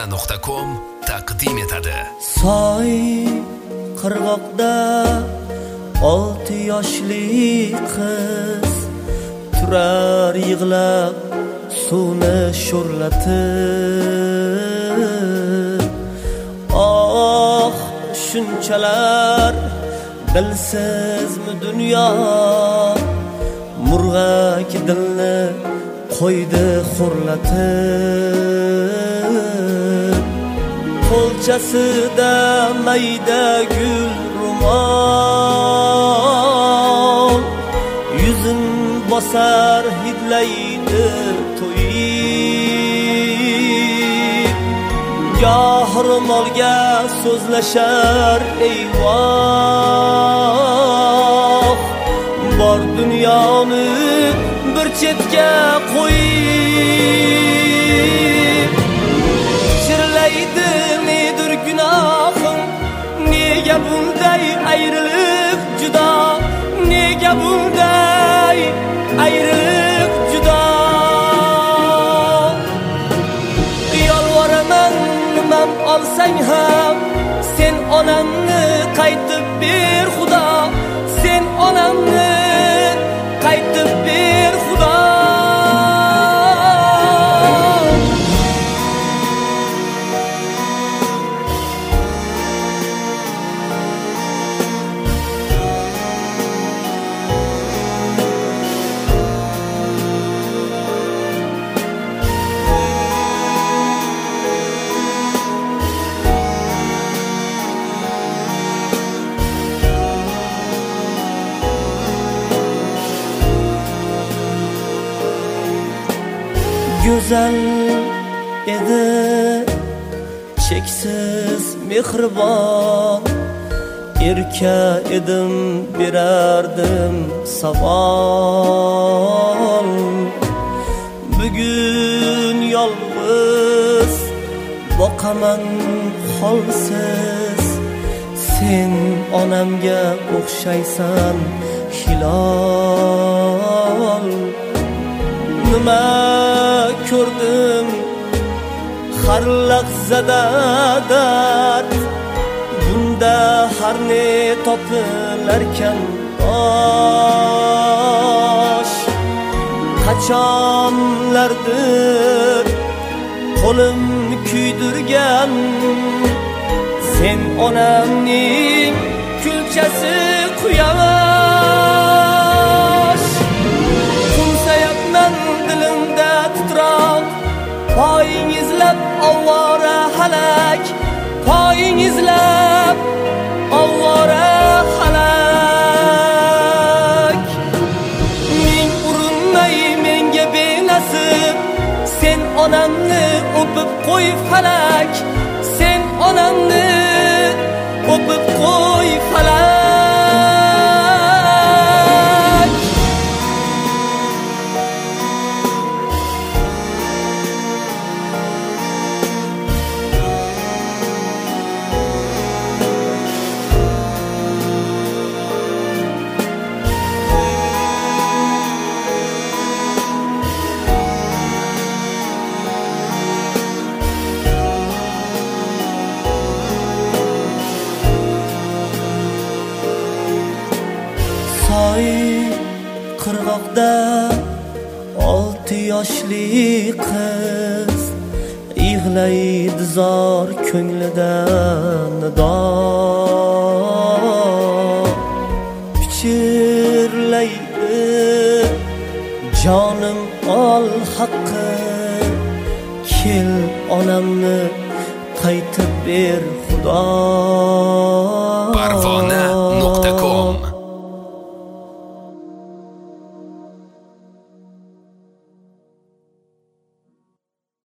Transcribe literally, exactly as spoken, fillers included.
nuqta com taqdim etadi. Soy qirg'oqda olti yoshli qiz turar yig'lab suvni sho'rlatib. Oh, shunchalar dilsizmi dunyo, murg'ak dilni qo'ydi xo'rlatib. Qo'lchasida mayda gul ro'mol, yuzin bosar hidlaydi to'yib. Goh ro'molga so'zlashar eyvoh, bor dunyoni bir chetga qo'yib. Shirlaydi nedir gunohim, nega bunday ayriliq judo, nega bunday ayriliq judo. Yolvoraman nimam olsang ham, sen onamni qaytib ber Xudo, sen onamni qaytib ber Xudo. Güzel edi, cheksiz mehribon, erka edim, berardim savol. Bugun yolg'iz boqaman holsiz, sen onamga o'xshaysan hilol. Nima ko'rdim har lahzada dard, bunda har ne topilarkan dosh. Qachonlardir qo'lim kuydirgan, sen onamning kulchasi quyosh. Qumsayapman dilimda titroq, poying izlab ovvora halak, poying izlab ovvora halak. Ming urinmay menga benasib, sen onamni o'pib qo'y falak, sen onamni o'pib qo'y falak. Soy qirg'oqda olti yoshli qiz yig'laydi zor ko'nglida nido. Pichirlaydi jonim ol haqqi, kel onamni qaytib ber Xudo. Yolvoraman nimam olsang ham, sen onamni qaytib ber Xudo, sen onamni qaytib ber Xudo. Pichirlaydi jonim ol haqqi, kel onamni qaytib ber Xudo.